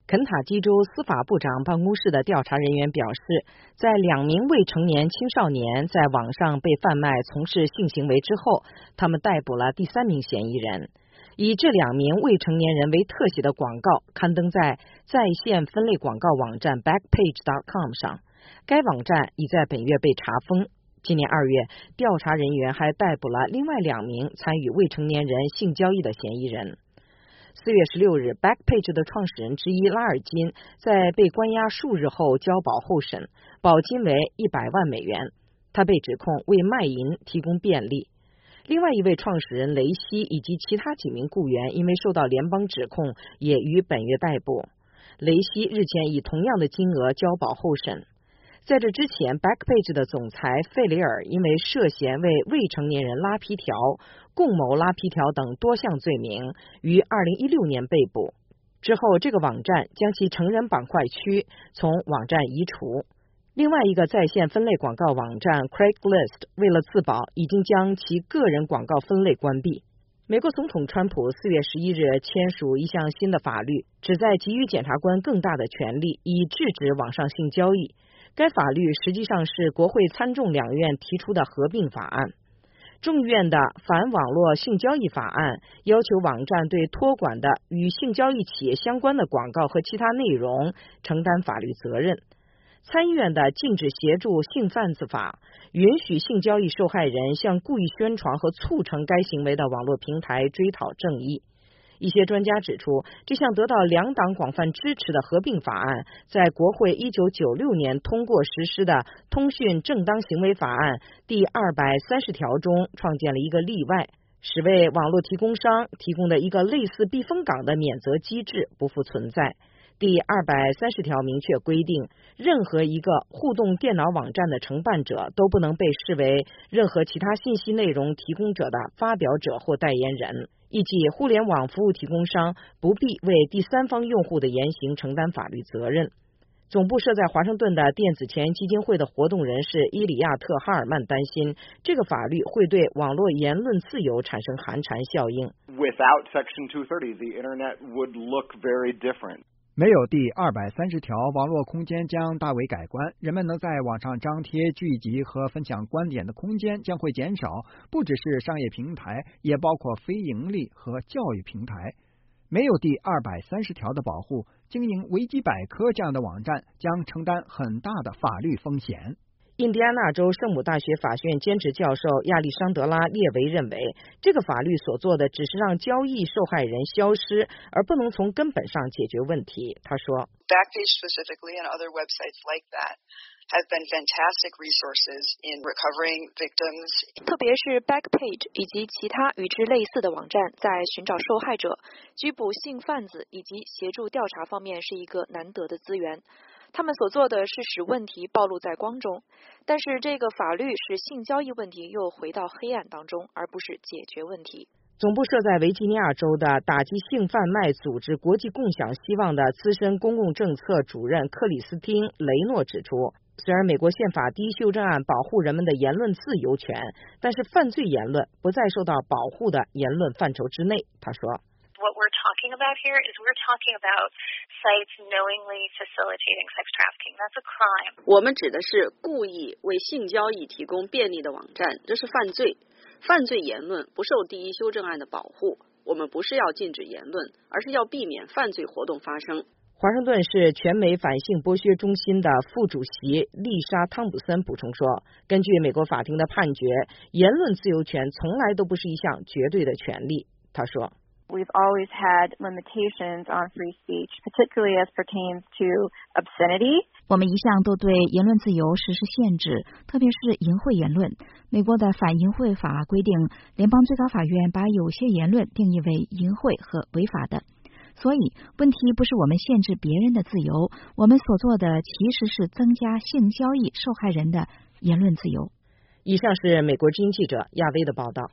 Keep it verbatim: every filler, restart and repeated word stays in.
肯塔基州司法部长办公室的调查人员表示，在两名未成年青少年在网上被贩卖从事性行为之后，他们逮捕了第三名嫌疑人。以这两名未成年人为特写的广告刊登在在线分类广告网站 Backpage dot com 上，该网站已在本月被查封。今年二月，调查人员还逮捕了另外两名参与未成年人性交易的嫌疑人。四月十六日 ，Backpage 的创始人之一拉尔金在被关押数日后交保候审，保金为一百万美元。他被指控为卖淫提供便利。另外一位创始人雷西以及其他几名雇员因为受到联邦指控，也于本月逮捕。雷西日前以同样的金额交保候审。在这之前 ，Backpage 的总裁费雷尔因为涉嫌为未成年人拉皮条、共谋拉皮条等多项罪名，于二零一六年被捕。之后，这个网站将其成人板块区从网站移除。另外一个在线分类广告网站 Craigslist 为了自保，已经将其个人广告分类关闭。美国总统川普四月十一日签署一项新的法律，旨在给予检察官更大的权力，以制止网上性交易。该法律实际上是国会参众两院提出的合并法案。众议院的反网络性交易法案要求网站对托管的与性交易企业相关的广告和其他内容承担法律责任。参议院的禁止协助性贩子法允许性交易受害人向故意宣传和促成该行为的网络平台追讨正义。一些专家指出，这项得到两党广泛支持的合并法案，在国会一九九六年通过实施的通讯正当行为法案第二百三十条中创建了一个例外，使为网络提供商提供的一个类似避风港的免责机制不复存在。第二百三十条明确规定，任何一个互动电脑网站的承办者都不能被视为任何其他信息内容提供者的发表者或代言人。意即互联网服务提供商不必为第三方用户的言行承担法律责任。总部设在华盛顿的电子钱基金会的活动人士伊里亚特·哈尔曼担心，这个法律会对网络言论自由产生寒蝉效应。 Without Section two thirty, the Internet would look very different. 没有第二百三十条，网络空间将大为改观，人们能在网上张贴、聚集和分享观点的空间将会减少，不只是商业平台，也包括非盈利和教育平台。没有第二百三十条的保护，经营维基百科这样的网站将承担很大的法律风险。 印第安纳州圣母大学法学院兼职教授亚历桑德拉·列维认为，这个法律所做的只是让交易受害人消失，而不能从根本上解决问题。他说 Backpage specifically and other websites like that have been fantastic resources in recovering victims. 特别是 Backpage 以及其他与之类似的网站，在寻找受害者、拘捕性贩子以及协助调查方面是一个难得的资源。他们所做的是使问题暴露在光中，但是这个法律使性交易问题又回到黑暗当中，而不是解决问题。 总部设在维吉尼亚州的打击性贩卖组织国际共享希望的资深公共政策主任克里斯汀·雷诺指出，虽然美国宪法第一修正案保护人们的言论自由权，但是犯罪言论不再受到保护的言论范畴之内。他说 What we're talking about here is we're talking about sites knowingly facilitating sex trafficking. That's a crime. 我们指的是故意为性交易提供便利的网站，这是犯罪。犯罪言论不受第一修正案的保护。我们不是要禁止言论，而是要避免犯罪活动发生。 华盛顿市全美反性剥削中心的副主席丽莎·汤普森补充说，根据美国法庭的判决，言论自由权从来都不是一项绝对的权利。他说 We've always had limitations on free speech, particularly as pertains to obscenity. 我们一向都对言论自由实施限制，特别是淫秽言论。美国的反淫秽法规定，联邦最高法院把有些言论定义为淫秽和违法的。所以，问题不是我们限制别人的自由，我们所做的其实是增加性交易受害人的言论自由。 以上是美国之音记者亚薇的报道。